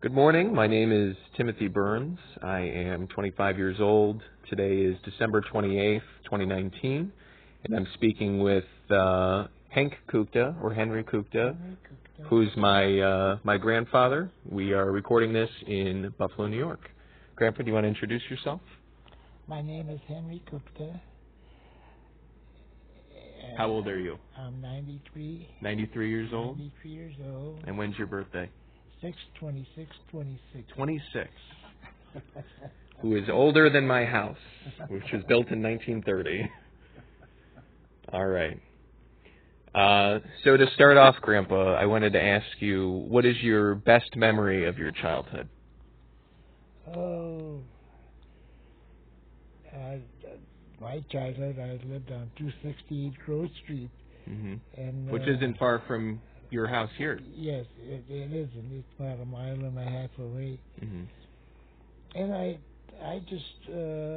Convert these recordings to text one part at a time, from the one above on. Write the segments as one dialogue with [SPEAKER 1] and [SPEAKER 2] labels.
[SPEAKER 1] Good morning. My name is Timothy Burns. I am 25 years old. Today is December 28th, 2019, and I'm speaking with Hank Kukta, or Henry Kukta, who's my grandfather. We are recording this in Buffalo, New York. Grandpa, do you want to introduce yourself?
[SPEAKER 2] My name is Henry Kukta.
[SPEAKER 1] How old are you?
[SPEAKER 2] I'm 93.
[SPEAKER 1] 93 years old?
[SPEAKER 2] 93 years old.
[SPEAKER 1] And when's your birthday?
[SPEAKER 2] 6/26/26.
[SPEAKER 1] 26. Who is older than my house, which was built in 1930. All right. So to start off, Grandpa, I wanted to ask you, what is your best memory of your childhood?
[SPEAKER 2] Oh, my childhood, I lived on 268 Grove Street.
[SPEAKER 1] Mm-hmm.
[SPEAKER 2] And
[SPEAKER 1] which isn't far from your house here.
[SPEAKER 2] Yes, it isn't. It's about a mile and a half away.
[SPEAKER 1] Mm-hmm.
[SPEAKER 2] And I just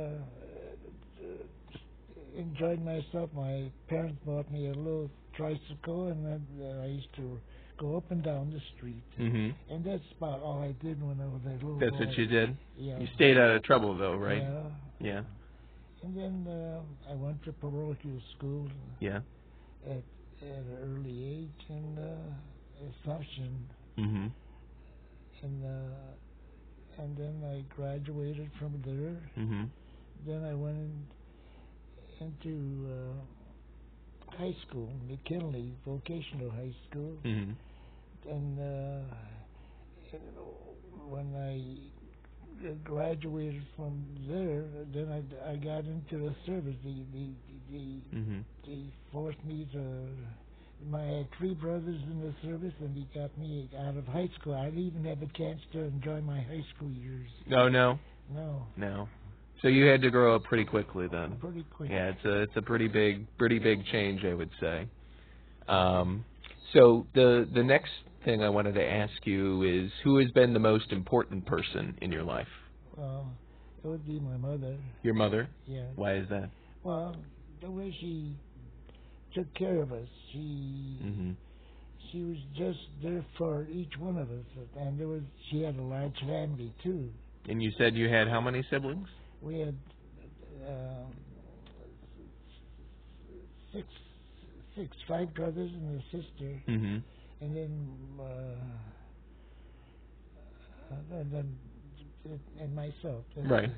[SPEAKER 2] enjoyed myself. My parents bought me a little tricycle, and then I used to go up and down the street.
[SPEAKER 1] Mm-hmm.
[SPEAKER 2] And that's about all I did when I was a little boy.
[SPEAKER 1] That's what you did?
[SPEAKER 2] Yeah.
[SPEAKER 1] You stayed out of trouble, though, right?
[SPEAKER 2] Yeah.
[SPEAKER 1] Yeah.
[SPEAKER 2] And then I went to parochial school.
[SPEAKER 1] Yeah.
[SPEAKER 2] At an early age in Assumption.
[SPEAKER 1] Mm-hmm.
[SPEAKER 2] And then I graduated from there.
[SPEAKER 1] Mm-hmm.
[SPEAKER 2] Then I went into high school, McKinley Vocational High School.
[SPEAKER 1] Mm-hmm.
[SPEAKER 2] And when I graduated from there, then I got into the service. They forced me to. I had three brothers in the service, and he got me out of high school. I didn't even have a chance to enjoy my high school years.
[SPEAKER 1] Oh, no?
[SPEAKER 2] No.
[SPEAKER 1] So you had to grow up pretty quickly then.
[SPEAKER 2] Pretty quick.
[SPEAKER 1] Yeah, it's a pretty big change, I would say. So the next thing I wanted to ask you is, who has been the most important person in your life?
[SPEAKER 2] Well, it would be my mother.
[SPEAKER 1] Your mother?
[SPEAKER 2] Yeah.
[SPEAKER 1] Why is that?
[SPEAKER 2] Well, the way she took care of us, she was just there for each one of us, and she had a large family too.
[SPEAKER 1] And you said you had how many siblings?
[SPEAKER 2] We had five brothers and a sister, and then myself.
[SPEAKER 1] Right.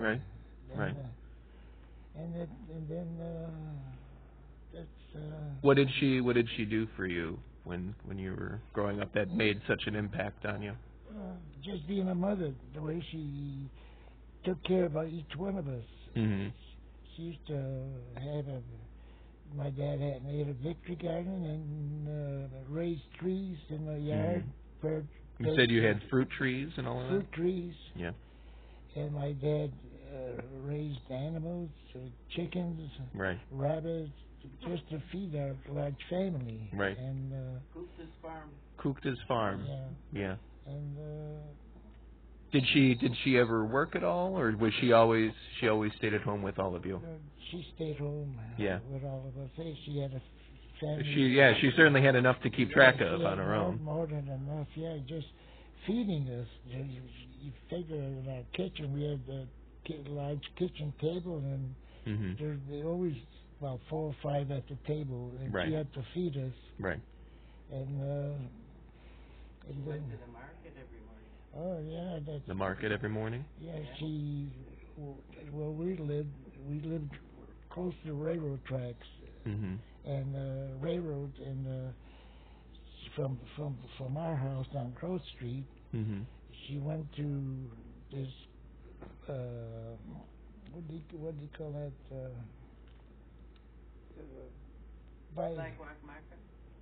[SPEAKER 2] And then that's.
[SPEAKER 1] What did she do for you when you were growing up that made such an impact on you?
[SPEAKER 2] Just being a mother, the way she took care of each one of us.
[SPEAKER 1] Mm-hmm.
[SPEAKER 2] She used to have my dad made a victory garden and raised trees in the yard.
[SPEAKER 1] You said you had fruit trees and all of that?
[SPEAKER 2] Fruit trees.
[SPEAKER 1] Yeah.
[SPEAKER 2] And my dad raised animals, chickens,
[SPEAKER 1] right,
[SPEAKER 2] rabbits, just to feed our large family.
[SPEAKER 1] Right.
[SPEAKER 2] And
[SPEAKER 1] Kukta's farm. Yeah.
[SPEAKER 2] And
[SPEAKER 1] did she ever work at all, or was she always stayed at home with all of you?
[SPEAKER 2] She stayed home.
[SPEAKER 1] Yeah.
[SPEAKER 2] With all of us. She had a family.
[SPEAKER 1] She certainly had enough to keep track of on her own.
[SPEAKER 2] More than enough. Yeah, just feeding us. You figure in our kitchen we had a large kitchen table, and there always about 4 or 5 at the table, and
[SPEAKER 1] right.
[SPEAKER 2] She had to feed us.
[SPEAKER 1] Right.
[SPEAKER 2] And
[SPEAKER 3] went to the market every morning.
[SPEAKER 2] Oh yeah, that's
[SPEAKER 1] the market every morning.
[SPEAKER 2] Yeah, we lived close to railroad tracks, and railroad, and from our house on Grove Street, she went to this what do you call that?
[SPEAKER 3] Sidewalk market?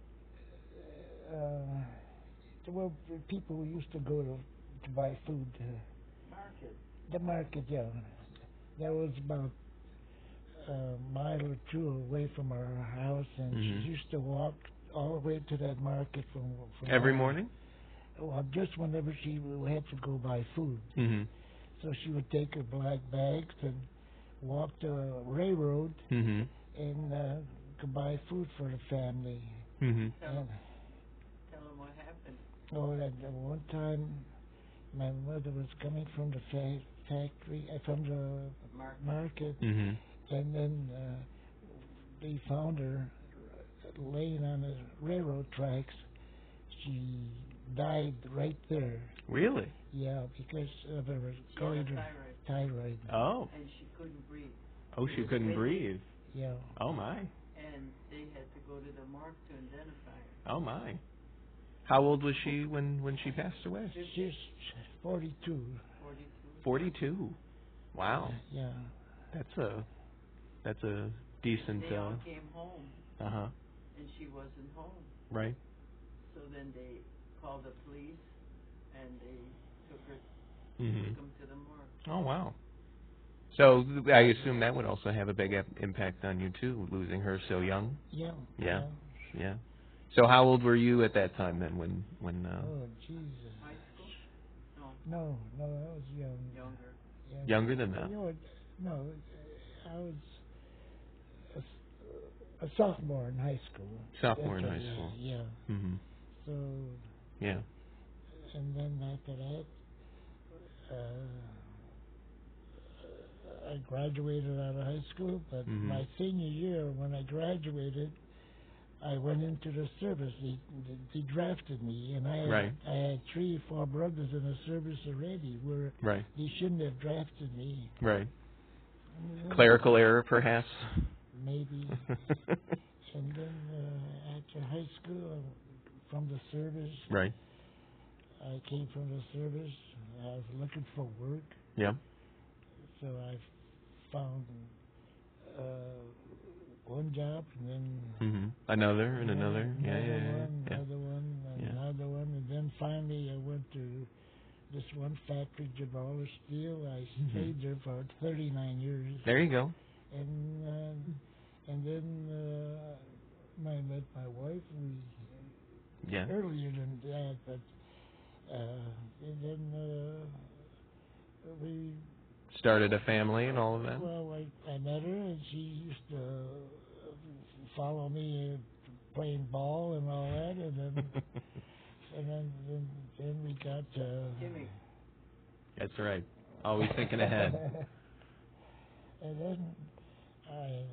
[SPEAKER 2] Well, people who used to go to buy food.
[SPEAKER 3] Market.
[SPEAKER 2] The market, yeah. That was about a mile or two away from our house, and she used to walk all the way to that market from
[SPEAKER 1] every morning.
[SPEAKER 2] Well, just whenever she had to go buy food. So she would take her black bags and walk to the railroad and go buy food for the family.
[SPEAKER 3] Tell them what happened.
[SPEAKER 2] Oh, that one time my mother was coming from the factory, from the market,
[SPEAKER 1] Mhm.
[SPEAKER 2] and then they found her laying on the railroad tracks. She died right there.
[SPEAKER 1] Really?
[SPEAKER 2] Yeah, because of her thyroid.
[SPEAKER 1] Oh.
[SPEAKER 3] And she couldn't breathe.
[SPEAKER 1] Oh, she couldn't breathe.
[SPEAKER 2] Yeah.
[SPEAKER 1] Oh my.
[SPEAKER 3] And they had to go to the morgue to identify her.
[SPEAKER 1] Oh my. How old was she when she passed away?
[SPEAKER 2] She's 42.
[SPEAKER 3] 42.
[SPEAKER 1] 42. Wow.
[SPEAKER 2] Yeah.
[SPEAKER 1] That's a decent.
[SPEAKER 3] They all came home.
[SPEAKER 1] Uh-huh.
[SPEAKER 3] And she wasn't home.
[SPEAKER 1] Right.
[SPEAKER 3] So then they called the police, and they took her,
[SPEAKER 1] Mhm.
[SPEAKER 3] took them to the morgue.
[SPEAKER 1] Oh wow. So I assume that would also have a big impact on you too, losing her so young.
[SPEAKER 2] Yeah.
[SPEAKER 1] Yeah. Yeah. So how old were you at that time then when
[SPEAKER 2] Oh Jesus.
[SPEAKER 3] High school? No.
[SPEAKER 2] No, I was young.
[SPEAKER 3] Younger.
[SPEAKER 2] Yeah.
[SPEAKER 1] Younger than that?
[SPEAKER 2] You know what? No, I was a sophomore in high school.
[SPEAKER 1] Sophomore in high school.
[SPEAKER 2] Yeah.
[SPEAKER 1] Mhm.
[SPEAKER 2] So.
[SPEAKER 1] Yeah.
[SPEAKER 2] And then after that, I graduated out of high school, but my senior year, when I graduated, I went into the service. They drafted me, and I had 3 or 4 brothers in the service already, where they shouldn't have drafted me.
[SPEAKER 1] Right. Clerical error, perhaps?
[SPEAKER 2] Maybe. And then after high school, from the service, I came from the service. I was looking for work.
[SPEAKER 1] Yeah.
[SPEAKER 2] So I found one job, and then
[SPEAKER 1] another, and another.
[SPEAKER 2] Another one, and then finally I went to this one factory, Gibraltar Steel. I stayed there for 39 years.
[SPEAKER 1] There you go.
[SPEAKER 2] And then I met my wife. We earlier than that, but and then we
[SPEAKER 1] started a family and all of that.
[SPEAKER 2] Well, I met her, and she used to follow me playing ball and all that, and then we got.
[SPEAKER 3] Jimmy.
[SPEAKER 1] That's right. Always thinking ahead.
[SPEAKER 2] And then I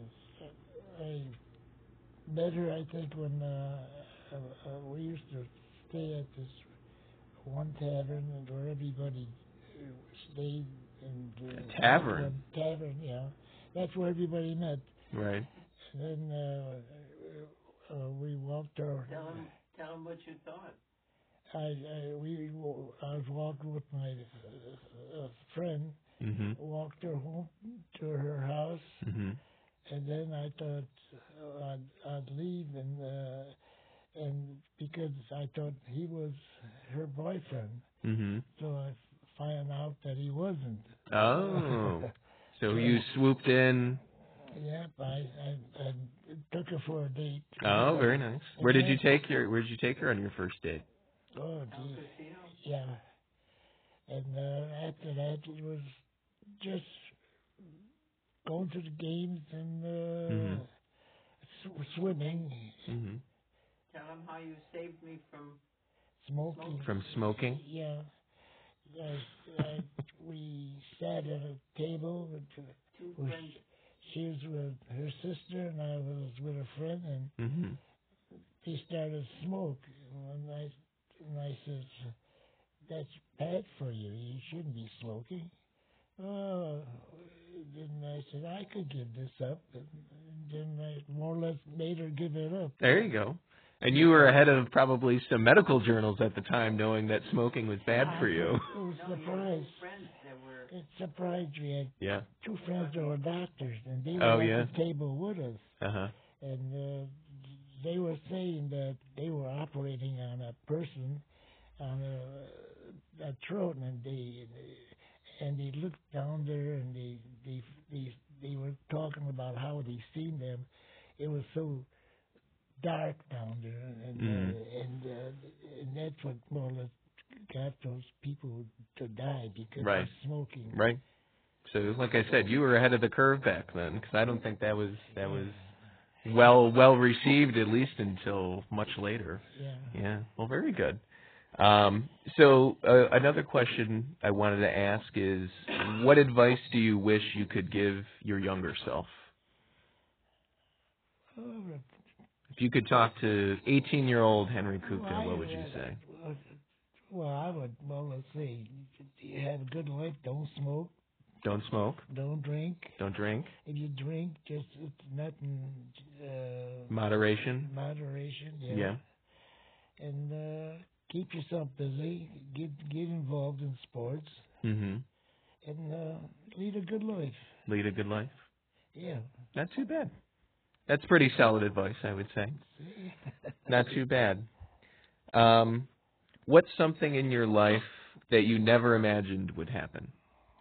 [SPEAKER 2] met her, I think, when we used to stay at this one tavern where everybody stayed.
[SPEAKER 1] A tavern?
[SPEAKER 2] Tavern, yeah. That's where everybody met.
[SPEAKER 1] Right.
[SPEAKER 2] And then we walked our...
[SPEAKER 3] Tell them what you thought.
[SPEAKER 2] I was walking with my friend, walked her home to her house, and then I thought I'd leave, and because I thought he was her boyfriend, so I found out that he wasn't.
[SPEAKER 1] Oh, so you swooped in.
[SPEAKER 2] Yep, I took her for a date.
[SPEAKER 1] Oh, very nice. Where did you take her on your first date?
[SPEAKER 2] Oh, gee. Yeah. And after that, it was just going to the games and swimming.
[SPEAKER 3] Tell them how you saved me from
[SPEAKER 2] smoking.
[SPEAKER 1] From smoking?
[SPEAKER 2] Yeah. We sat at a table with
[SPEAKER 3] two friends.
[SPEAKER 2] She was with her sister, and I was with a friend, and they started to smoke. And I said, "That's bad for you. You shouldn't be smoking." Oh, then I said, "I could give this up." And then I more or less made her give it up.
[SPEAKER 1] There you go. And you were ahead of probably some medical journals at the time, knowing that smoking was bad for you.
[SPEAKER 2] It was surprised. It surprised me. I had 2 friends that were doctors, and they were at the table with us. And they were saying that they were operating on a person, on a throat, and they looked down there, and they were talking about how they seen them. It was so dark down there, and that's what more or less got those people to die because of smoking.
[SPEAKER 1] Right. So, like I said, you were ahead of the curve back then, because I don't think that was well received, at least until much later.
[SPEAKER 2] Yeah.
[SPEAKER 1] Well, very good. So another question I wanted to ask is, what advice do you wish you could give your younger self? If you could talk to 18-year-old Henry Kupta, what would you say?
[SPEAKER 2] Well, I would, let's see. You have a good life. Don't smoke.
[SPEAKER 1] Don't smoke.
[SPEAKER 2] Don't drink.
[SPEAKER 1] Don't drink.
[SPEAKER 2] If you drink, just it's nothing.
[SPEAKER 1] Moderation.
[SPEAKER 2] Moderation. Yeah.
[SPEAKER 1] Yeah.
[SPEAKER 2] And keep yourself busy. Get involved in sports.
[SPEAKER 1] Mm-hmm.
[SPEAKER 2] And lead a good life.
[SPEAKER 1] Lead a good life.
[SPEAKER 2] Yeah.
[SPEAKER 1] Not too bad. That's pretty solid advice, I would say. Not too bad. What's something in your life that you never imagined would happen?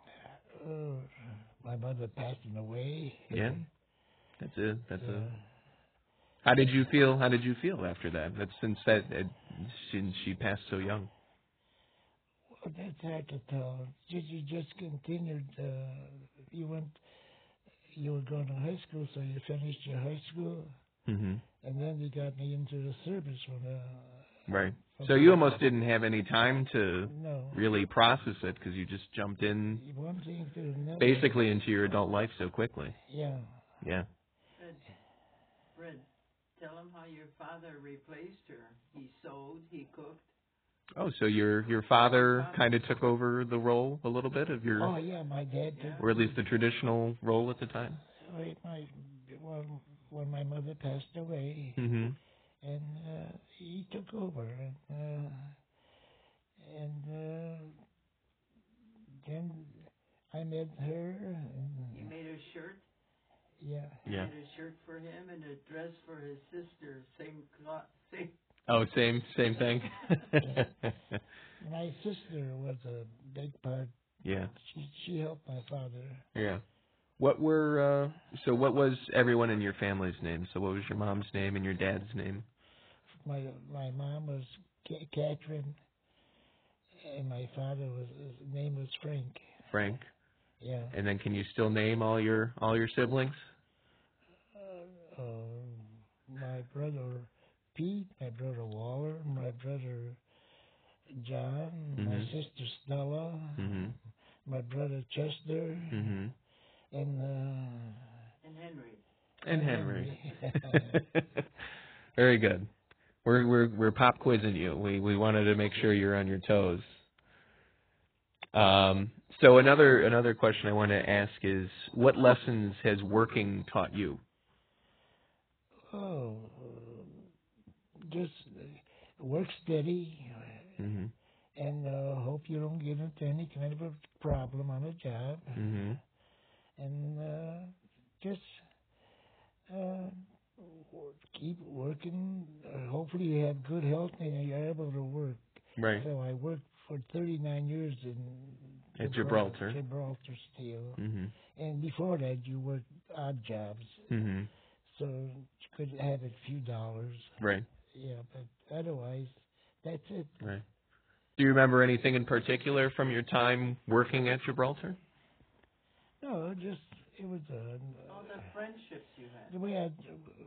[SPEAKER 2] My mother passing away.
[SPEAKER 1] Yeah. That's it. How did you feel? How did you feel after that? Since she passed so young.
[SPEAKER 2] Well, that's hard to tell. You just continued. You were going to high school, so you finished your high school,
[SPEAKER 1] mm-hmm.
[SPEAKER 2] and then you got me into the service
[SPEAKER 1] right. So you almost didn't have any time to
[SPEAKER 2] no.
[SPEAKER 1] really process it because you just jumped in
[SPEAKER 2] one thing to another.
[SPEAKER 1] Basically into your adult life so quickly.
[SPEAKER 2] Yeah.
[SPEAKER 1] Yeah.
[SPEAKER 3] Fred, tell him how your father replaced her. He sewed, he cooked.
[SPEAKER 1] Oh, so your father kind of took over the role a little bit of your...
[SPEAKER 2] Oh, yeah, my dad did.
[SPEAKER 1] Or at least the traditional role at the time?
[SPEAKER 2] Right, when my mother passed away,
[SPEAKER 1] mm-hmm.
[SPEAKER 2] and he took over, and then I met her. And,
[SPEAKER 3] you made a shirt?
[SPEAKER 2] Yeah.
[SPEAKER 1] Yeah.
[SPEAKER 3] Made a shirt for him and a dress for his sister, same cloth, same...
[SPEAKER 1] Oh, same thing.
[SPEAKER 2] My sister was a big part.
[SPEAKER 1] Yeah.
[SPEAKER 2] She helped my father.
[SPEAKER 1] Yeah. What was everyone in your family's name? So what was your mom's name and your dad's name?
[SPEAKER 2] My mom was Catherine, and my father his name was Frank.
[SPEAKER 1] Frank.
[SPEAKER 2] Yeah.
[SPEAKER 1] And then can you still name all your siblings?
[SPEAKER 2] My brother Pete, my brother Waller, my brother John,
[SPEAKER 1] mm-hmm.
[SPEAKER 2] my sister Stella,
[SPEAKER 1] mm-hmm.
[SPEAKER 2] my brother Chester,
[SPEAKER 1] mm-hmm.
[SPEAKER 3] and Henry.
[SPEAKER 1] And Henry. Very good. We're pop quizzing you. We wanted to make sure you're on your toes. So another question I want to ask is, what lessons has working taught you?
[SPEAKER 2] Oh, just work steady,
[SPEAKER 1] mm-hmm.
[SPEAKER 2] and hope you don't get into any kind of a problem on a job,
[SPEAKER 1] mm-hmm.
[SPEAKER 2] and just keep working. Hopefully you have good health and you're able to work.
[SPEAKER 1] Right.
[SPEAKER 2] So I worked for 39 years
[SPEAKER 1] at Gibraltar
[SPEAKER 2] Steel,
[SPEAKER 1] mm-hmm.
[SPEAKER 2] and before that you worked odd jobs.
[SPEAKER 1] Mm-hmm.
[SPEAKER 2] So you could have a few dollars.
[SPEAKER 1] Right.
[SPEAKER 2] Yeah, but otherwise, that's it.
[SPEAKER 1] Right. Do you remember anything in particular from your time working at Gibraltar?
[SPEAKER 2] No, it was
[SPEAKER 3] all the friendships you had.
[SPEAKER 2] We had,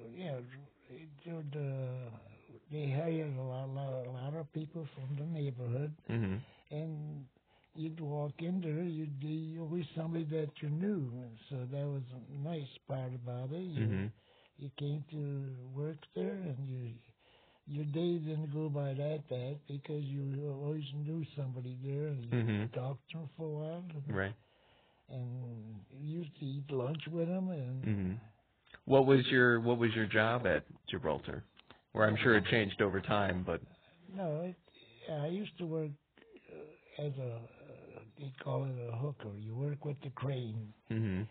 [SPEAKER 2] they hired a lot of people from the neighborhood,
[SPEAKER 1] mm-hmm.
[SPEAKER 2] and you'd walk in there, you'd be always somebody that you knew, so that was a nice part about it.
[SPEAKER 1] Mm-hmm.
[SPEAKER 2] You came to work there, and your days didn't go by that fast because you always knew somebody there, and you
[SPEAKER 1] mm-hmm.
[SPEAKER 2] talked to them for a while.
[SPEAKER 1] Right.
[SPEAKER 2] And you used to eat lunch with them. And
[SPEAKER 1] mm-hmm. What was your job at Gibraltar? Or I'm sure it changed over time, but
[SPEAKER 2] no, I used to work as they call it a hooker. You work with the crane.
[SPEAKER 1] mm-hmm.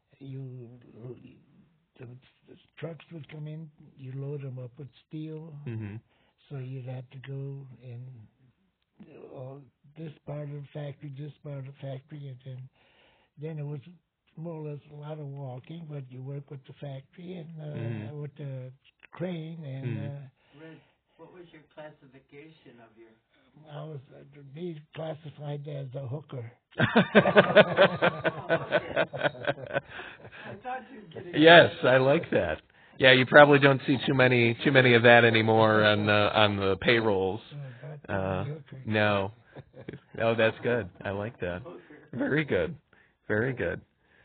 [SPEAKER 2] The trucks would come in, you load them up with steel,
[SPEAKER 1] mm-hmm.
[SPEAKER 2] so you'd have to go in this part of the factory, and then it was more or less a lot of walking, but you work with the factory and
[SPEAKER 1] mm-hmm.
[SPEAKER 2] with the crane, and
[SPEAKER 3] Red, what was your classification of your...
[SPEAKER 2] I was be classified as a hooker.
[SPEAKER 1] Yes, I like that. Yeah, you probably don't see too many of that anymore on the payrolls. No. Oh, that's good. I like that. Very good. Very good.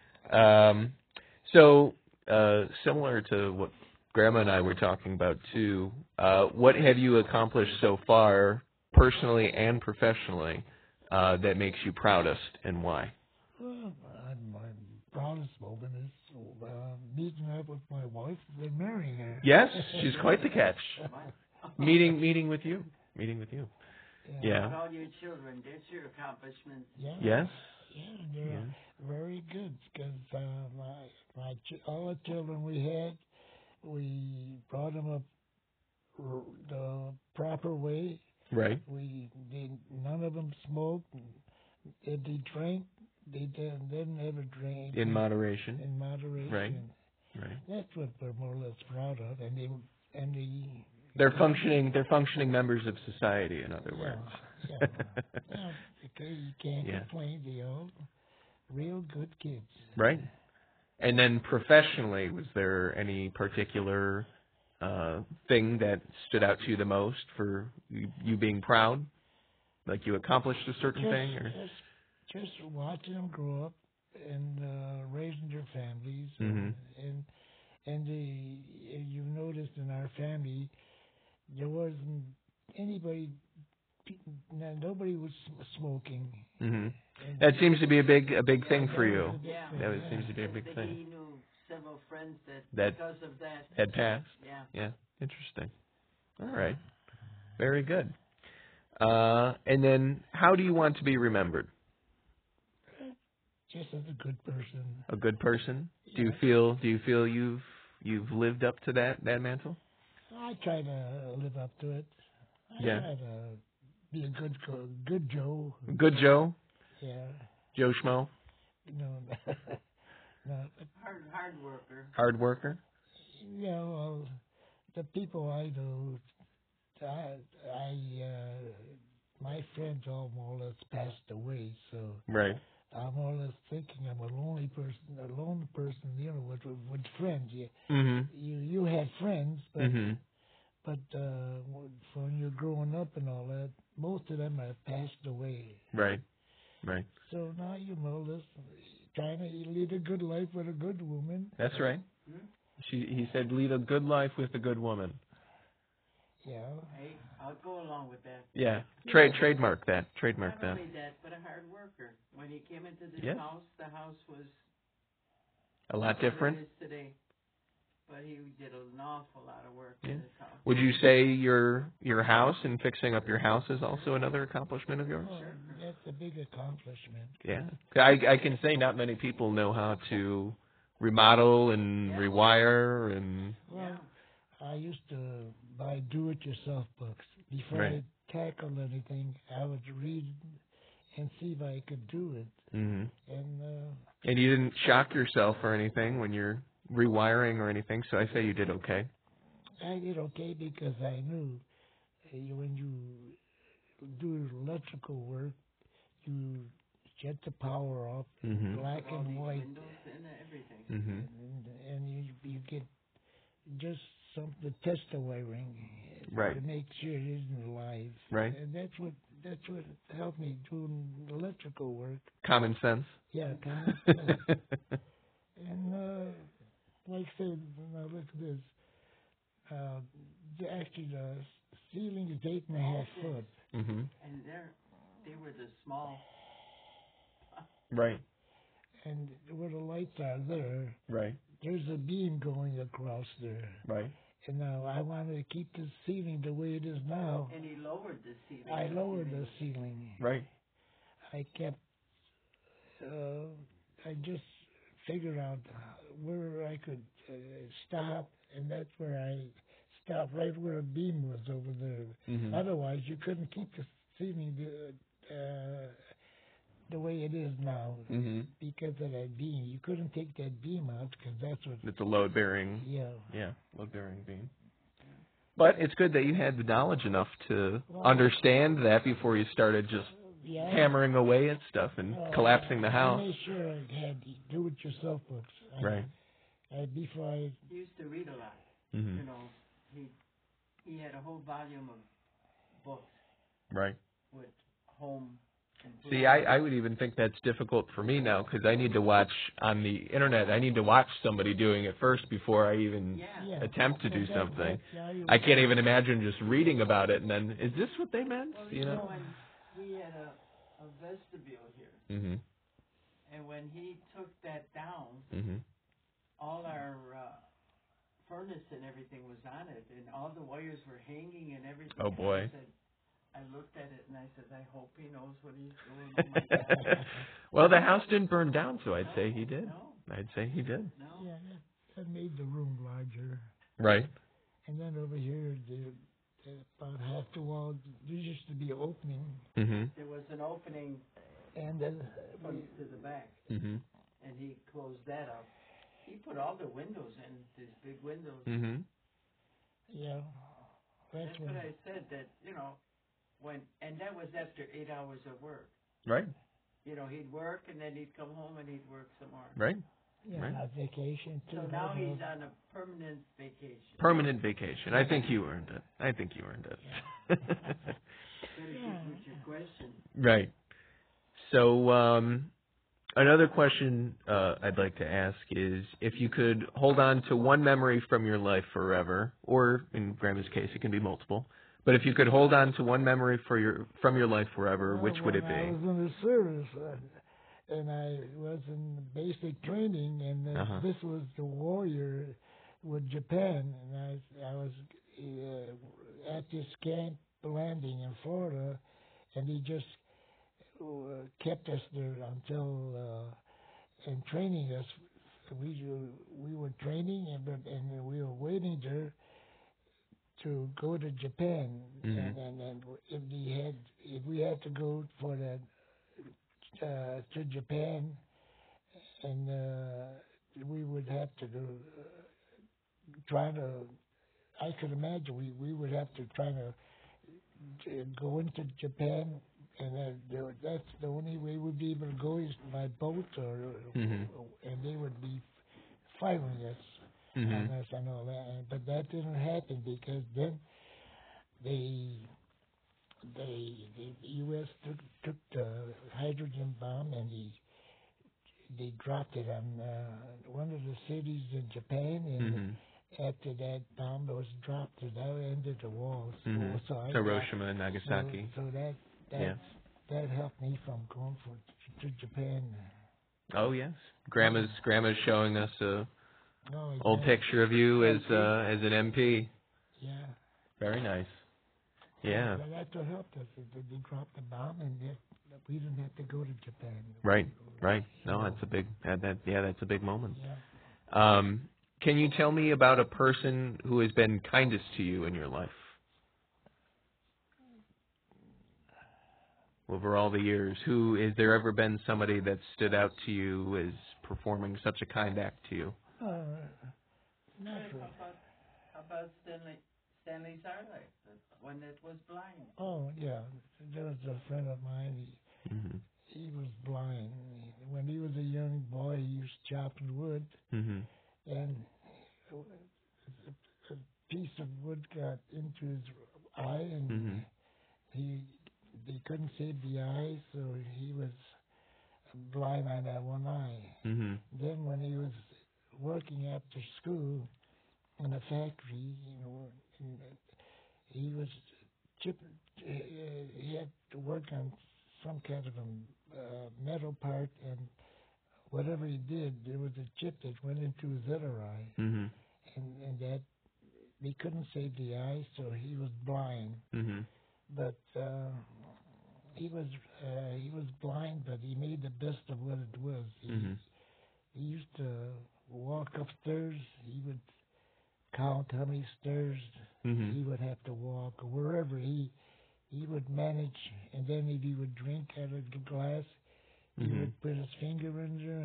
[SPEAKER 1] So, similar to what Grandma and I were talking about too, what have you accomplished so far, personally and professionally, that makes you proudest, and why?
[SPEAKER 2] Well, my proudest moment is meeting up with my wife and marrying her.
[SPEAKER 1] Yes, she's quite the catch. Meeting with you. Yeah.
[SPEAKER 3] With all your children, that's your accomplishment.
[SPEAKER 2] Yeah.
[SPEAKER 1] Yes.
[SPEAKER 2] Yeah, they're very good because all the children we had, we brought them up the proper way.
[SPEAKER 1] Right.
[SPEAKER 2] None of them smoked. If they drank, they didn't ever drink.
[SPEAKER 1] In moderation.
[SPEAKER 2] In moderation.
[SPEAKER 1] Right. Right.
[SPEAKER 2] That's what we're more or less proud of,
[SPEAKER 1] They're functioning members of society, in other words.
[SPEAKER 2] Yeah. Because you can't complain. They're all real good kids.
[SPEAKER 1] Right. And then professionally, was there any particular thing that stood out to you the most for you being proud? Like you accomplished a certain thing? Or?
[SPEAKER 2] Just watching them grow up and raising their families. And you've noticed in our family, there wasn't nobody was smoking.
[SPEAKER 1] Mm-hmm. That seems to be a big thing for you.
[SPEAKER 3] Yeah.
[SPEAKER 1] That seems to be a big thing.
[SPEAKER 3] He knew several friends that because of that
[SPEAKER 1] had passed.
[SPEAKER 3] Yeah.
[SPEAKER 1] Yeah. Interesting. All right. Very good. And then, how do you want to be remembered?
[SPEAKER 2] Just as a good person.
[SPEAKER 1] A good person.
[SPEAKER 2] Yeah.
[SPEAKER 1] Do you feel you've lived up to that mantle?
[SPEAKER 2] I try to live up to it. I try to be a good Joe.
[SPEAKER 1] Good Joe.
[SPEAKER 2] Yeah.
[SPEAKER 1] Joe Schmo.
[SPEAKER 2] No.
[SPEAKER 3] Hard worker.
[SPEAKER 1] Hard worker.
[SPEAKER 2] Yeah. Well, the people I know, my friends all more or less passed away, so
[SPEAKER 1] right.
[SPEAKER 2] I'm more or less thinking I'm a lone person, with friends. You had friends, but when you're growing up and all that, most of them have passed away.
[SPEAKER 1] Right.
[SPEAKER 2] So now you're more or less trying to lead a good life with a good woman.
[SPEAKER 1] That's right. He said, lead a good life with a good woman.
[SPEAKER 2] Yeah.
[SPEAKER 3] Hey, I'll go along with that.
[SPEAKER 1] Yeah. Trademark that.
[SPEAKER 3] Not only that, but a hard worker. When he came into this house, the house was
[SPEAKER 1] a lot different.
[SPEAKER 3] It is today. But he did an awful lot of work in this house.
[SPEAKER 1] Would you say your house and fixing up your house is also another accomplishment of yours?
[SPEAKER 2] Oh, that's a big accomplishment.
[SPEAKER 1] Yeah. I can say not many people know how to remodel and rewire and...
[SPEAKER 2] Well, I used to buy do-it-yourself books. Before I tackled anything, I would read and see if I could do it.
[SPEAKER 1] Mm-hmm.
[SPEAKER 2] And
[SPEAKER 1] you didn't shock yourself or anything when you're rewiring or anything, so I say you did okay.
[SPEAKER 2] I did okay because I knew when you do electrical work, you shut the power off, black and white,
[SPEAKER 3] and everything,
[SPEAKER 2] and you get just to test the wiring, to make sure it isn't live.
[SPEAKER 1] Right.
[SPEAKER 2] And that's what helped me doing electrical work.
[SPEAKER 1] Common sense.
[SPEAKER 2] Yeah, common sense. And like I said, now look at this. Actually, the ceiling is 8.5 foot.
[SPEAKER 1] Mm-hmm.
[SPEAKER 3] And they were the small.
[SPEAKER 1] Right.
[SPEAKER 2] And where the lights are there, there's a beam going across there.
[SPEAKER 1] Right.
[SPEAKER 2] And now I wanted to keep the ceiling the way it is now.
[SPEAKER 3] And he lowered the ceiling.
[SPEAKER 2] I lowered the ceiling.
[SPEAKER 1] Right.
[SPEAKER 2] I kept. I just figured out where I could stop, and that's where I stopped, right where a beam was over there.
[SPEAKER 1] Mm-hmm.
[SPEAKER 2] Otherwise, you couldn't keep the ceiling the way it is now because of that beam. You couldn't take that beam out because that's what...
[SPEAKER 1] It's a load-bearing...
[SPEAKER 2] Yeah,
[SPEAKER 1] load-bearing beam. But it's good that you had the knowledge enough to understand that before you started just hammering away at stuff and collapsing the house.
[SPEAKER 2] I made sure I had do-it-yourself books. Before I...
[SPEAKER 3] He used to read a lot.
[SPEAKER 1] Mm-hmm.
[SPEAKER 3] You know, he had a whole volume of books.
[SPEAKER 1] Right.
[SPEAKER 3] with home.
[SPEAKER 1] See, I would even think that's difficult for me now because I need to watch on the internet. I need to watch somebody doing it first before I even attempt to do something. I can't even imagine just reading about it and then, is this what they meant?
[SPEAKER 3] Well,
[SPEAKER 1] you know?
[SPEAKER 3] when we had a vestibule here,
[SPEAKER 1] Mm-hmm.
[SPEAKER 3] and when he took that down,
[SPEAKER 1] Mm-hmm.
[SPEAKER 3] all our furnace and everything was on it, and all the wires were hanging and everything.
[SPEAKER 1] Oh, boy.
[SPEAKER 3] I looked at it and I said, I hope he knows what he's doing. Oh my God.
[SPEAKER 1] Well, the house didn't burn down, so I'd say he did.
[SPEAKER 3] No.
[SPEAKER 1] I'd say he did.
[SPEAKER 3] No.
[SPEAKER 2] Yeah, that made the room larger.
[SPEAKER 1] Right.
[SPEAKER 2] And then over here, about half the wall, there used to be an opening.
[SPEAKER 1] Mm-hmm.
[SPEAKER 3] There was an opening
[SPEAKER 2] And then
[SPEAKER 3] from to the back,
[SPEAKER 1] Mm-hmm.
[SPEAKER 3] and he closed that up. He put all the windows in, these big windows.
[SPEAKER 1] Mm-hmm.
[SPEAKER 2] yeah,
[SPEAKER 3] That's what I said, that, and that was after 8 hours of work.
[SPEAKER 1] Right.
[SPEAKER 3] He'd work, and then he'd come home and he'd work some more.
[SPEAKER 1] Right.
[SPEAKER 2] yeah,
[SPEAKER 1] Right.
[SPEAKER 2] on vacation too.
[SPEAKER 3] So now he's on a permanent vacation.
[SPEAKER 1] Permanent vacation. I think you earned it.
[SPEAKER 3] Better get with your question.
[SPEAKER 1] Right. So, another question I'd like to ask is, if you could hold on to one memory from your life forever, or in Grandma's case, it can be multiple, but if you could hold on to one memory from your life forever, which would it be?
[SPEAKER 2] I was in the service, and I was in basic training, and this was the warrior with Japan, and I was at this camp landing in Florida, and he just kept us there until and training us. We were training, and we were waiting there to go to Japan, and if we had to go for that to Japan, and we would have to go I could imagine we would have to try to go into Japan, and that's the only way we'd be able to go is by boat, and they would be firing us on us and all that. But that didn't happen because then the U.S. took the hydrogen bomb and they dropped it on one of the cities in Japan, and after that bomb was dropped, that ended the war. So
[SPEAKER 1] Hiroshima and Nagasaki.
[SPEAKER 2] So that helped me from going to Japan.
[SPEAKER 1] Oh yes, Grandma's showing us a old
[SPEAKER 2] exactly.
[SPEAKER 1] picture of you as an MP.
[SPEAKER 2] Yeah.
[SPEAKER 1] Very nice. Yeah.
[SPEAKER 2] That's what helped us. They dropped the bomb, and we didn't have to go to Japan.
[SPEAKER 1] Right. No, that's a big that's a big moment.
[SPEAKER 2] Yeah.
[SPEAKER 1] Can you tell me about a person who has been kindest to you in your life over all the years? Has there ever been somebody that stood out to you as performing such a kind act to you?
[SPEAKER 2] Not
[SPEAKER 3] really. How about Stanley Sarley, the one that was blind?
[SPEAKER 2] Oh yeah, there was a friend of mine. He was blind. When he was a young boy, he used chopping wood, and a piece of wood got into his eye, and they couldn't save the eye, so he was blind on that one eye. Then when he was working after school in a factory, he was chipping. He had to work on some kind of a metal part, and whatever he did, there was a chip that went into his other eye, and that they couldn't save the eye, so he was blind. But he was blind, but he made the best of what it was. He used to walk upstairs. He would count how many stairs he would have to walk, or wherever he would manage. And then if he would drink out of the glass, he would put his finger in there,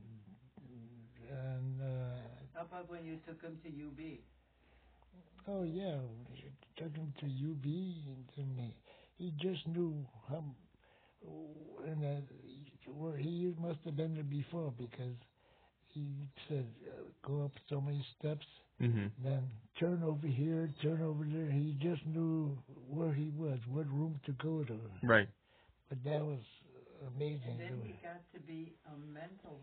[SPEAKER 2] and
[SPEAKER 3] how about when you took him to UB?
[SPEAKER 2] Oh yeah, we took him to UB, and he just knew how, and where he must have been there before, because he said go up so many steps, Then turn over here, turn over there. He just knew where he was, what room to go to.
[SPEAKER 1] Right.
[SPEAKER 2] But that was amazing.
[SPEAKER 3] And then he got to be a mental,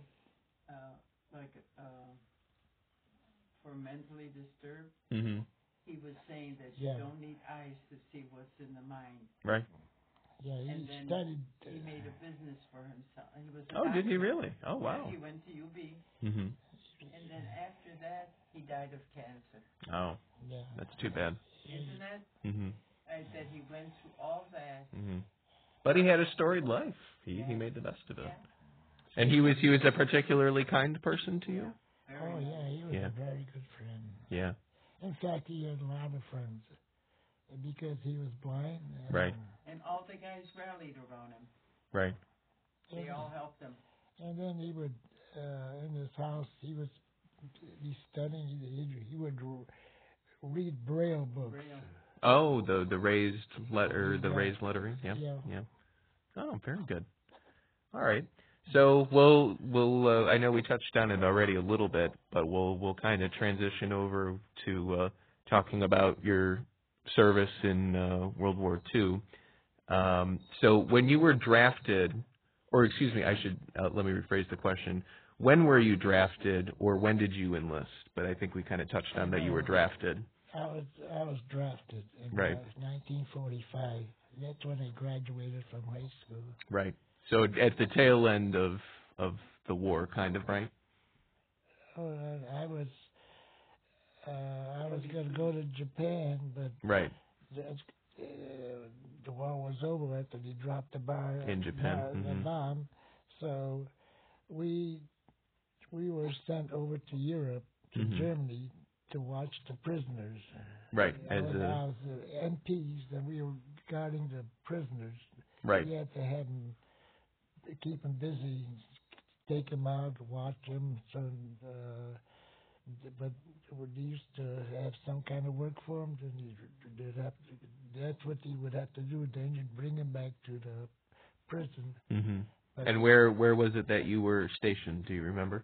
[SPEAKER 3] for mentally disturbed. He was saying that you don't need eyes to see what's in the mind.
[SPEAKER 1] Right.
[SPEAKER 2] Yeah,
[SPEAKER 3] and
[SPEAKER 2] he
[SPEAKER 3] then
[SPEAKER 2] studied.
[SPEAKER 3] He made a business for himself. He was a
[SPEAKER 1] did he
[SPEAKER 3] doctor.
[SPEAKER 1] really? Oh, wow.
[SPEAKER 3] Yeah, he went to UB. And then after that, he died of cancer.
[SPEAKER 1] Oh,
[SPEAKER 2] Yeah.
[SPEAKER 1] that's too bad.
[SPEAKER 3] Isn't that? That he went through all that.
[SPEAKER 1] But he had a storied life. He made the best of it. Yeah. And he was a particularly kind person to you?
[SPEAKER 2] Oh, yeah, he was a very good friend.
[SPEAKER 1] Yeah.
[SPEAKER 2] In fact, he had a lot of friends because he was blind.
[SPEAKER 1] Right.
[SPEAKER 3] And all the guys rallied around him.
[SPEAKER 1] Right.
[SPEAKER 3] They all helped him.
[SPEAKER 2] And then he would, in his house, he studying. He would read Braille books.
[SPEAKER 1] Braille. Oh, the raised raised lettering. Yeah. Oh, very good. All right. So we'll I know we touched on it already a little bit, but we'll kind of transition over to talking about your service in World War II. So when you were drafted, or excuse me, I should let me rephrase the question. When were you drafted, or when did you enlist? But I think we kind of touched on that you were drafted.
[SPEAKER 2] I was drafted in 1945. That's when I graduated from high school.
[SPEAKER 1] Right. So at the tail end of the war, kind of, right?
[SPEAKER 2] Oh, I was going to go to Japan, but the war was over after they dropped the bomb
[SPEAKER 1] in Japan.
[SPEAKER 2] The bomb. So we were sent over to Europe, to Germany, to watch the prisoners.
[SPEAKER 1] Right.
[SPEAKER 2] As the MPs, and we were guarding the prisoners.
[SPEAKER 1] Right.
[SPEAKER 2] We had to have them, keep them busy, take them out, watch them. So, but we used to have some kind of work for them. Then that's what you would have to do. Then you'd bring them back to the prison.
[SPEAKER 1] And where was it that you were stationed? Do you remember?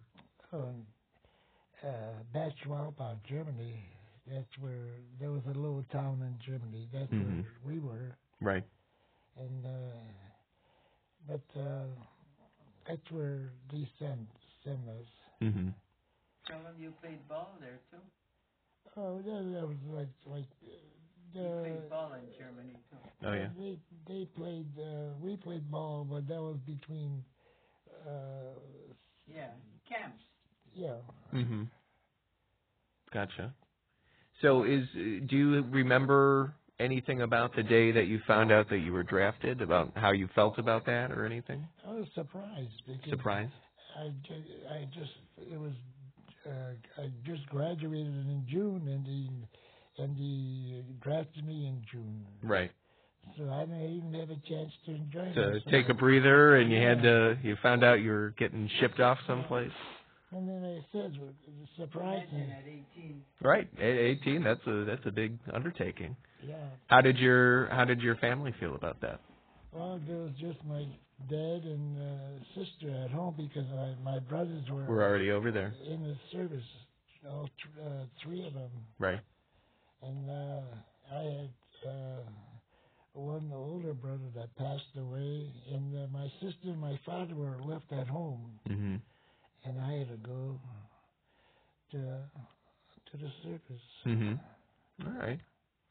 [SPEAKER 2] Bad Schwalbach, Germany. That's where there was a little town in Germany. That's where we were.
[SPEAKER 1] Right.
[SPEAKER 2] And but that's where they sent us.
[SPEAKER 3] Tell them you played ball there too.
[SPEAKER 2] Oh, that was like.
[SPEAKER 3] You played ball in Germany too.
[SPEAKER 1] Oh yeah.
[SPEAKER 2] They played. We played ball, but that was between.
[SPEAKER 3] Camps.
[SPEAKER 2] Yeah.
[SPEAKER 1] Gotcha. So do you remember anything about the day that you found out that you were drafted, about how you felt about that or anything?
[SPEAKER 2] I was surprised.
[SPEAKER 1] Surprised?
[SPEAKER 2] I just graduated in June, and they drafted me in June.
[SPEAKER 1] Right.
[SPEAKER 2] So I didn't even have a chance to enjoy
[SPEAKER 1] to take a breather, and you found out you were getting shipped off someplace.
[SPEAKER 2] And then I said, surprised me.
[SPEAKER 3] At 18.
[SPEAKER 1] Right, at 18, that's a big undertaking.
[SPEAKER 2] Yeah.
[SPEAKER 1] How did your family feel about that?
[SPEAKER 2] Well, there was just my dad and sister at home because my brothers were
[SPEAKER 1] already over there
[SPEAKER 2] in the service, all three of them.
[SPEAKER 1] Right.
[SPEAKER 2] And I had one older brother that passed away, and my sister and my father were left at home, and I had to go to the service.
[SPEAKER 1] All right.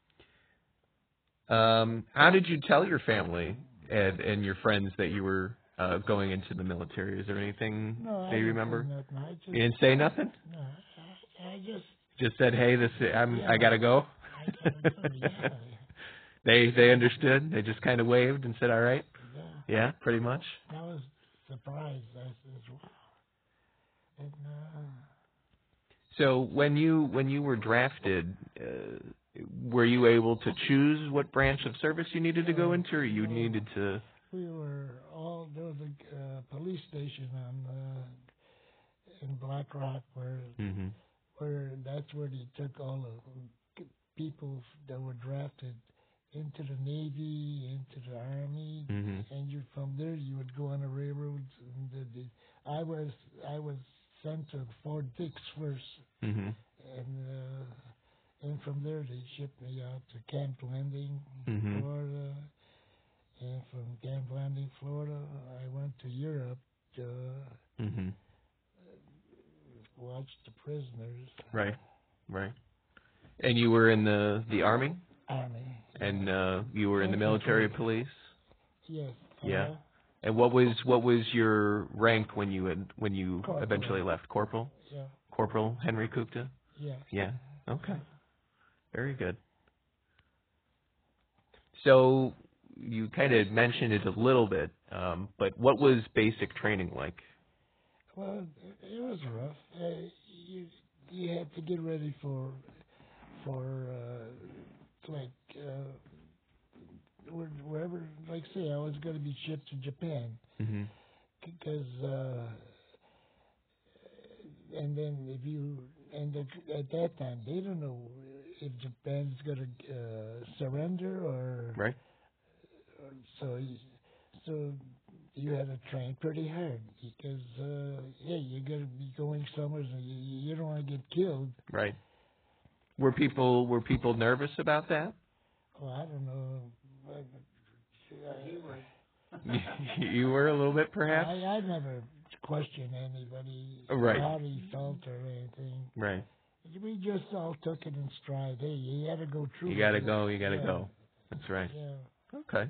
[SPEAKER 1] How did you tell your family and your friends that you were going into the military? Is there anything that you remember? You didn't say nothing?
[SPEAKER 2] No, I
[SPEAKER 1] just said, "Hey, I gotta go."
[SPEAKER 2] I gotta go. Yeah.
[SPEAKER 1] They understood. They just kind of waved and said, "All right." Yeah, pretty much.
[SPEAKER 2] I was surprised. I said, "Wow." And
[SPEAKER 1] so when you were drafted, were you able to choose what branch of service you needed to go into, or you needed to?
[SPEAKER 2] We were there was a police station in Black Rock where that's where they took all the people that were drafted into the Navy, into the Army, and from there you would go on the railroads. And I was sent to Fort Dix first, and San Blanding, Florida. I went to Europe to watch the prisoners.
[SPEAKER 1] Right, right. And you were in the Army?
[SPEAKER 2] Army.
[SPEAKER 1] And you were in the military police?
[SPEAKER 2] Yes.
[SPEAKER 1] Yeah. And what was your rank when you
[SPEAKER 2] Corporal.
[SPEAKER 1] eventually left? Corporal?
[SPEAKER 2] Yeah.
[SPEAKER 1] Corporal Henry Kupta?
[SPEAKER 2] Yeah.
[SPEAKER 1] Yeah. Okay. Very good. So you kind of mentioned it a little bit, but what was basic training like?
[SPEAKER 2] Well, it was rough. You had to get ready for wherever. Like say, I was going to be shipped to Japan because and then at that time they don't know if Japan's going to surrender or
[SPEAKER 1] right.
[SPEAKER 2] So you had to train pretty hard because you're going to be going somewhere and you don't want to get killed.
[SPEAKER 1] Right. Were people nervous about that?
[SPEAKER 2] Oh, I don't know.
[SPEAKER 1] You were a little bit, perhaps.
[SPEAKER 2] I never questioned anybody
[SPEAKER 1] right.
[SPEAKER 2] how he felt or anything.
[SPEAKER 1] Right.
[SPEAKER 2] We just all took it in stride. Hey, you got to go through.
[SPEAKER 1] You got to go. You got to go. That's right.
[SPEAKER 2] Yeah.
[SPEAKER 1] Okay.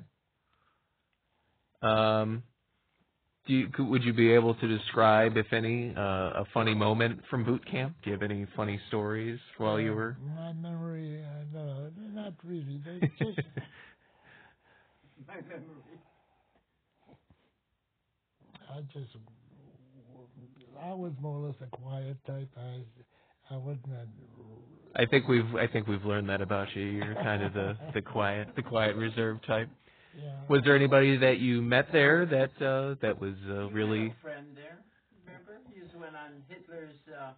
[SPEAKER 1] Would you be able to describe, if any, a funny moment from boot camp? Do you have any funny stories while you were?
[SPEAKER 2] My memory, no, not really. Just
[SPEAKER 3] my memory.
[SPEAKER 2] I was more or less a quiet type. I wasn't.
[SPEAKER 1] I think we've learned that about you. You're kind of the quiet, reserved type.
[SPEAKER 2] Yeah.
[SPEAKER 1] Was there anybody that you met there that was really?
[SPEAKER 3] You had a friend there, remember? You just went on Hitler's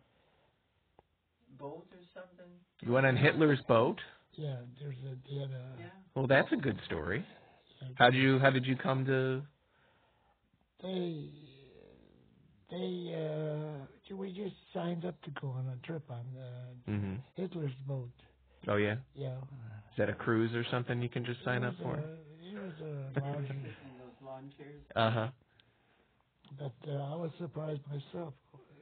[SPEAKER 3] boat or something.
[SPEAKER 1] You went on Hitler's boat?
[SPEAKER 2] Yeah,
[SPEAKER 3] Yeah.
[SPEAKER 1] Well, that's a good story. How did you come to?
[SPEAKER 2] We just signed up to go on a trip on Hitler's boat.
[SPEAKER 1] Oh yeah.
[SPEAKER 2] Yeah.
[SPEAKER 1] Is that a cruise or something you can just sign up for?
[SPEAKER 2] It was a large.
[SPEAKER 3] In those lawn chairs.
[SPEAKER 2] But I was surprised myself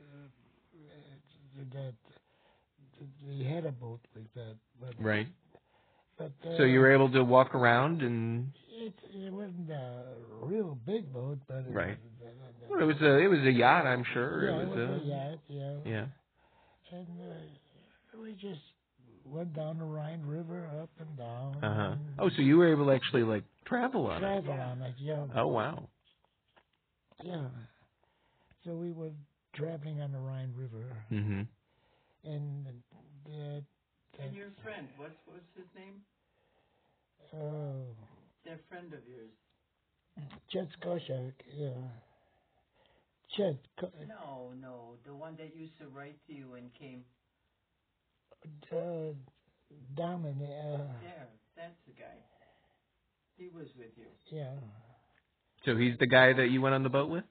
[SPEAKER 2] that they had a boat like that. But,
[SPEAKER 1] right.
[SPEAKER 2] But
[SPEAKER 1] so you were able to walk around and.
[SPEAKER 2] It wasn't a real big boat, but
[SPEAKER 1] right. Well, it was a yacht, I'm sure.
[SPEAKER 2] Yeah, it was a yacht. Yeah.
[SPEAKER 1] Yeah.
[SPEAKER 2] And we just went down the Rhine River, up and down.
[SPEAKER 1] Oh, so you were able to actually travel on it?
[SPEAKER 2] Travel on it, yeah.
[SPEAKER 1] Oh wow.
[SPEAKER 2] Yeah. So we were traveling on the Rhine River.
[SPEAKER 1] Mm-hmm.
[SPEAKER 2] And
[SPEAKER 3] your friend, what's his name? That friend of yours.
[SPEAKER 2] Chet Skoshak, yeah. Chet.
[SPEAKER 3] No, the one that used to write to you and came.
[SPEAKER 2] Down in
[SPEAKER 3] there, that's the guy. He was with you.
[SPEAKER 2] Yeah.
[SPEAKER 1] So he's the guy that you went on the boat with?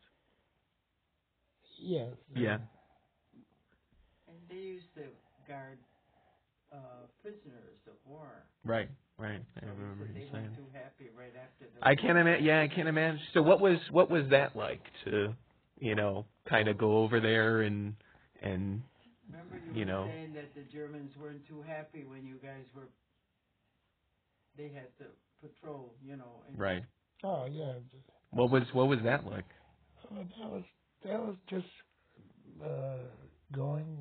[SPEAKER 2] Yes.
[SPEAKER 1] Yeah.
[SPEAKER 3] And they used to guard prisoners of war.
[SPEAKER 1] Right. I
[SPEAKER 3] remember you saying. They weren't too happy right after the.
[SPEAKER 1] I can't imagine. So what was that like to, kind of go over there and
[SPEAKER 3] remember you were saying that the Germans weren't too happy when you guys were. They had to patrol, And
[SPEAKER 1] right.
[SPEAKER 2] Oh yeah.
[SPEAKER 1] What was that like?
[SPEAKER 2] That was just going.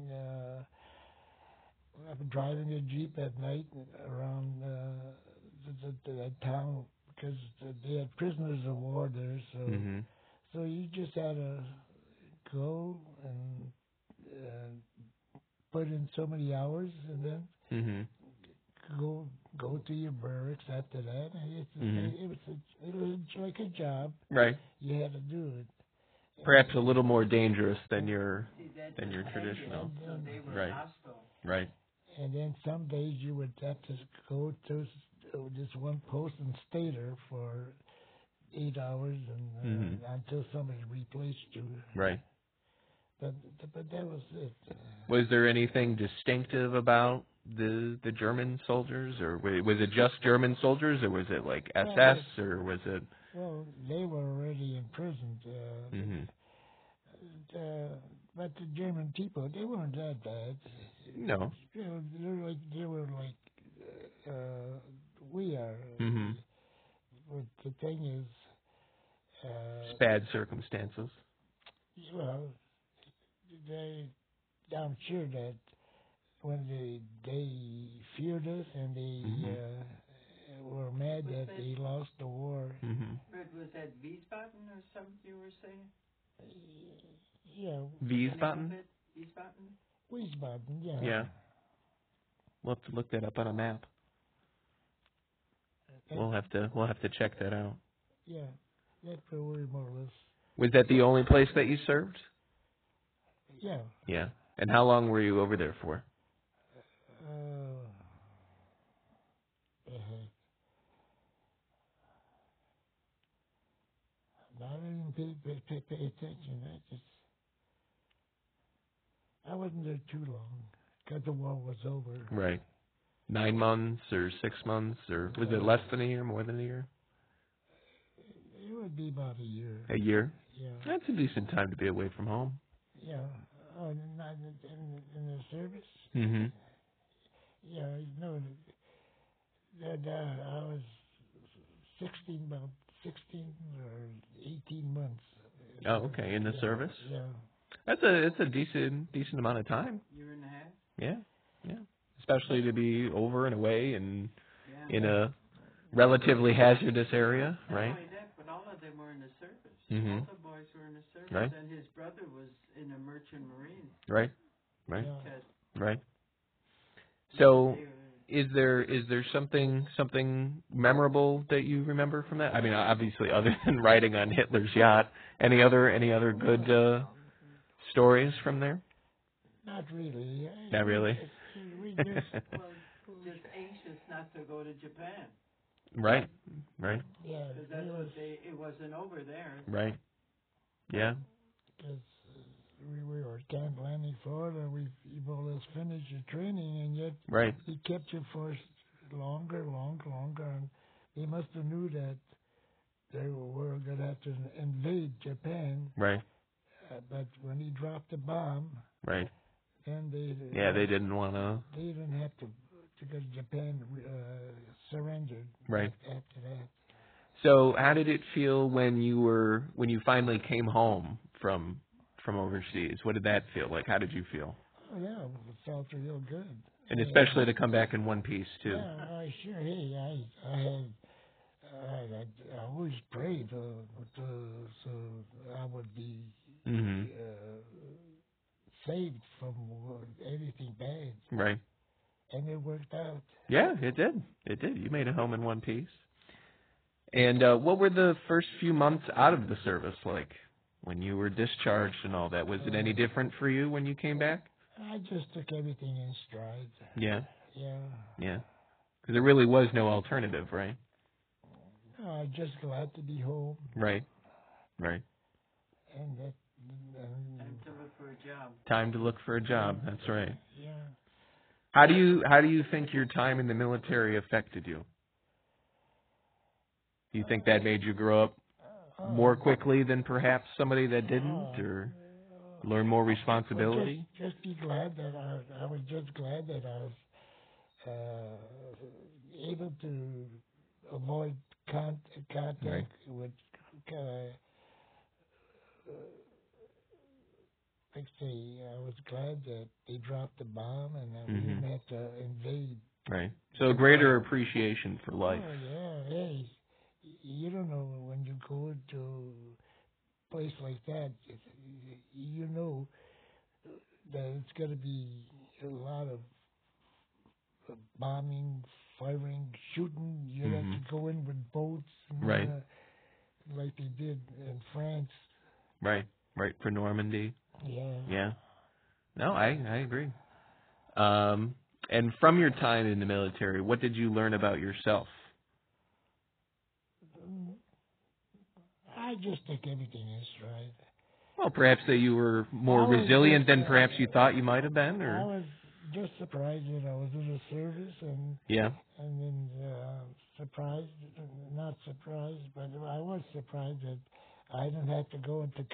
[SPEAKER 2] Driving a Jeep at night around the town because they had prisoners of war there. So, so you just had to go and put in so many hours, and then go to your barracks after that. It was like a job.
[SPEAKER 1] Right.
[SPEAKER 2] You had to do it.
[SPEAKER 1] Perhaps a little more dangerous than your traditional.
[SPEAKER 3] So they were
[SPEAKER 1] right.
[SPEAKER 3] hostile.
[SPEAKER 1] Right.
[SPEAKER 2] And then some days you would have to go to this one post and stay there for 8 hours and until somebody replaced you.
[SPEAKER 1] Right.
[SPEAKER 2] But that was it.
[SPEAKER 1] Was there anything distinctive about the German soldiers, or was it just German soldiers, or was it like SS, or was it?
[SPEAKER 2] Well, they were already imprisoned. But the German people, they weren't that bad.
[SPEAKER 1] No.
[SPEAKER 2] You know, they were like we are. But the thing is,
[SPEAKER 1] it's bad circumstances.
[SPEAKER 2] Well, I'm sure that when they feared us and they were mad that they lost the war.
[SPEAKER 3] But was that Wiesbaden or something you were saying?
[SPEAKER 2] Yeah.
[SPEAKER 1] Wiesbaden?
[SPEAKER 2] Wiesbaden, yeah.
[SPEAKER 1] Yeah. We'll have to look that up on a map. We'll have to check that out.
[SPEAKER 2] Yeah, that's where we more or less.
[SPEAKER 1] Was that the only place that you served?
[SPEAKER 2] Yeah.
[SPEAKER 1] Yeah. And how long were you over there for?
[SPEAKER 2] I didn't pay attention. I wasn't there too long because the war was over.
[SPEAKER 1] Right. 9 months or 6 months, or was it less than a year, more than a year?
[SPEAKER 2] It would be about a year.
[SPEAKER 1] A year?
[SPEAKER 2] Yeah.
[SPEAKER 1] That's a decent time to be away from home.
[SPEAKER 2] Yeah. Oh, not in the service? Yeah, no. I was 16 or 18 months.
[SPEAKER 1] Oh, okay. In the service?
[SPEAKER 2] Yeah.
[SPEAKER 1] It's a decent amount of time.
[SPEAKER 3] Year and a half?
[SPEAKER 1] Yeah. Yeah. Especially to be over and away and in a relatively hazardous area, right?
[SPEAKER 3] Not only that, but all of them were in the service. All the boys were in the service,
[SPEAKER 1] right.
[SPEAKER 3] And his brother was in the Merchant Marine.
[SPEAKER 1] Right. Right.
[SPEAKER 2] Yeah.
[SPEAKER 1] Right. So, is there something memorable that you remember from that? I mean, obviously, other than riding on Hitler's yacht, any other good stories from there?
[SPEAKER 2] Not really.
[SPEAKER 1] Not really.
[SPEAKER 2] We just
[SPEAKER 3] just anxious not to go to Japan.
[SPEAKER 1] Right. Right.
[SPEAKER 2] Yeah.
[SPEAKER 3] Because that's what it wasn't over there.
[SPEAKER 1] Right. Yeah.
[SPEAKER 2] Because we were at Camp Landing, Florida. We more or less finished your training, and yet
[SPEAKER 1] right.
[SPEAKER 2] he kept you for longer, and they must have knew that they were going to have to invade Japan.
[SPEAKER 1] Right.
[SPEAKER 2] But when he dropped the bomb,
[SPEAKER 1] right.
[SPEAKER 2] Then they
[SPEAKER 1] didn't want to.
[SPEAKER 2] They didn't have to because Japan surrendered.
[SPEAKER 1] Right.
[SPEAKER 2] After that.
[SPEAKER 1] So, how did it feel when you finally came home from overseas? What did that feel like? How did you feel?
[SPEAKER 2] Oh yeah, it felt real good.
[SPEAKER 1] And especially to come back in one piece too.
[SPEAKER 2] Yeah, sure. Hey, I always prayed so I would be saved from anything bad.
[SPEAKER 1] Right.
[SPEAKER 2] And it worked out.
[SPEAKER 1] Yeah, it did. It did. You made it home in one piece. And what were the first few months out of the service like? When you were discharged and all that, was it any different for you when you came back?
[SPEAKER 2] I just took everything in stride.
[SPEAKER 1] Yeah.
[SPEAKER 2] Yeah.
[SPEAKER 1] Yeah. Because there really was no alternative, right?
[SPEAKER 2] No, I'm just glad to be home.
[SPEAKER 1] Right. Right.
[SPEAKER 2] And that.
[SPEAKER 3] Time to look for a job.
[SPEAKER 1] Time to look for a job. That's right.
[SPEAKER 2] Yeah.
[SPEAKER 1] How do you think your time in the military affected you? Do you think that made you grow up more quickly than perhaps somebody that didn't, or learn more responsibility?
[SPEAKER 2] Just be glad that I was just glad that I was able to avoid contact
[SPEAKER 1] right.
[SPEAKER 2] with, like say, I was glad that they dropped the bomb and that we didn't have to invade.
[SPEAKER 1] Right. So a greater appreciation for life.
[SPEAKER 2] Oh yeah, hey. You don't know when you go to a place like that, you know that it's going to be a lot of bombing, firing, shooting. You have to go in with boats,
[SPEAKER 1] right?
[SPEAKER 2] Like they did in France.
[SPEAKER 1] Right, right, for Normandy.
[SPEAKER 2] Yeah.
[SPEAKER 1] Yeah. No, I agree. And from your time in the military, what did you learn about yourself?
[SPEAKER 2] I just took everything in stride.
[SPEAKER 1] Well, perhaps that you were more resilient than perhaps you thought you might have been, or
[SPEAKER 2] I was just surprised that I was in the service, and
[SPEAKER 1] yeah,
[SPEAKER 2] and then surprised, not surprised, but I was surprised that I didn't have to go into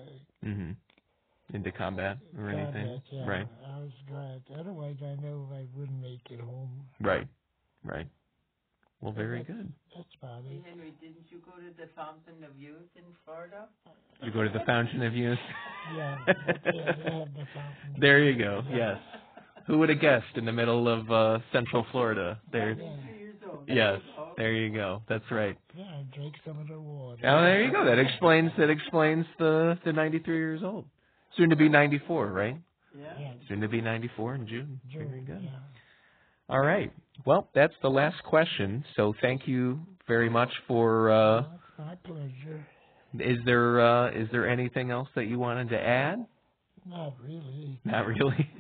[SPEAKER 1] into combat or anything.
[SPEAKER 2] Yeah.
[SPEAKER 1] Right.
[SPEAKER 2] I was glad. Otherwise, I know I wouldn't make it home.
[SPEAKER 1] Right. Right. Well, very good.
[SPEAKER 2] That's about it.
[SPEAKER 3] Hey, Henry, didn't you go to the Fountain of Youth in Florida?
[SPEAKER 1] You go to the Fountain of Youth?
[SPEAKER 2] Yeah, they have the Fountain.
[SPEAKER 1] There you go, yes. Who would have guessed in the middle of Central Florida? There.
[SPEAKER 3] 93 years old.
[SPEAKER 1] Yes, there you go. That's right.
[SPEAKER 2] Yeah, I drank some of the water.
[SPEAKER 1] Oh, there you go. That explains the 93 years old. Soon to be 94, right?
[SPEAKER 3] Yeah.
[SPEAKER 1] Soon to be 94 in June. Very good.
[SPEAKER 2] Yeah.
[SPEAKER 1] All right. Well, that's the last question. So thank you very much for.
[SPEAKER 2] My pleasure.
[SPEAKER 1] Is there anything else that you wanted to add?
[SPEAKER 2] Not really.
[SPEAKER 1] Not really.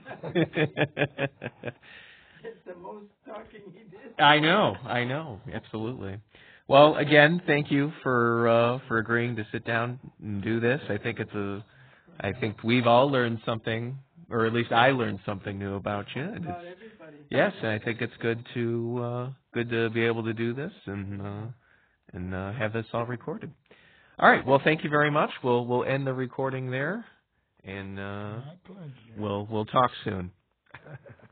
[SPEAKER 3] It's the most talking he did.
[SPEAKER 1] I know. Absolutely. Well, again, thank you for agreeing to sit down and do this. I think we've all learned something, or at least I learned something new about you.
[SPEAKER 3] About everybody.
[SPEAKER 1] Yes, and I think it's good to be able to do this and have this all recorded. All right. Well, thank you very much. We'll end the recording there, and
[SPEAKER 2] My pleasure.
[SPEAKER 1] we'll talk soon.